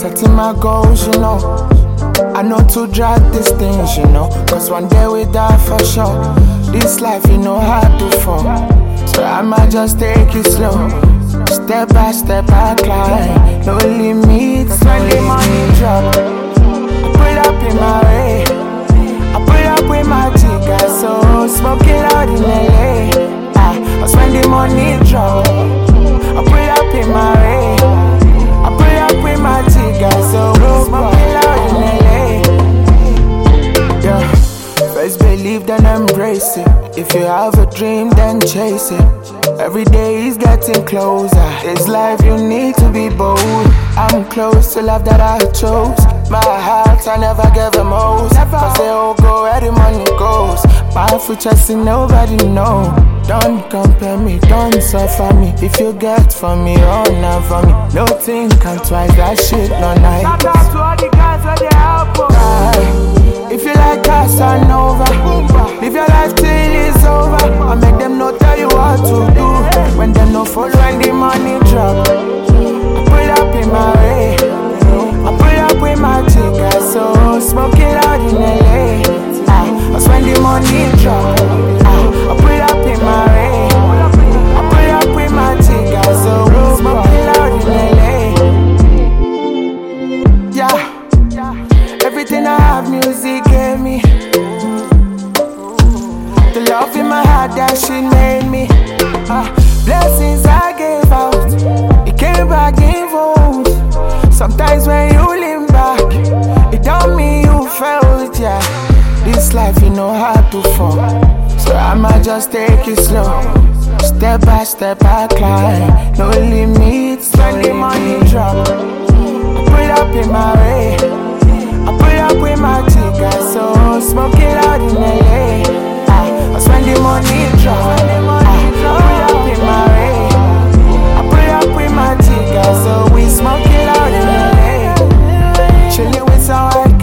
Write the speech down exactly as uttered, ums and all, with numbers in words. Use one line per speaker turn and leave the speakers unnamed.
setting my goals, you know. I know to drag these things, you know, cause one day we die for sure. This life, you know, hard to fall. So I might just take it slow. Step by step I climb. No limits when the money drop. I pull up in my way. I pull up with my chica, so smoking loud in L A. Ah, that's when the money drop. I pull up in my way. I pull up with my chica, so smoking loud in L A. Yeah, first believe then embrace it. If you have a dream, then chase it. Every day is getting closer. This life you need to be bold. I'm close to love that I chose. My heart I never gave them most. Cause they all go where the money goes. My future see nobody know. Don't compare me, don't suffer me. If you get from me or not from me, no think I'm twice, that shit no nice. Shout out to all the guys where they help us. If you like Casanova, live your life till it's over. I make them know tell you what to do. When them no follow and the money drop, I pull up in my way. I pull up with my chica, so smoking loud in L A. Ah, that's when the money drop. Ah, I pull up in my way. I pull up with my chica, so smoking loud in L A. Yeah, everything I have, music gave me. The love in my heart that she made me. Ah, blessings I gave out, it came back in fold. Sometimes when you lean back, it don't mean you failed, yeah. This life, you know how to fall. So I might just take it slow. Step by step I climb. No limits when the money drop. I pull up in my way. I pull up with my chica, so smoking loud in L A. Ah, that's when the money drop. Ah, I pull up in my way. I pull up with my chica, so we smoking loud in L A. Chilling with some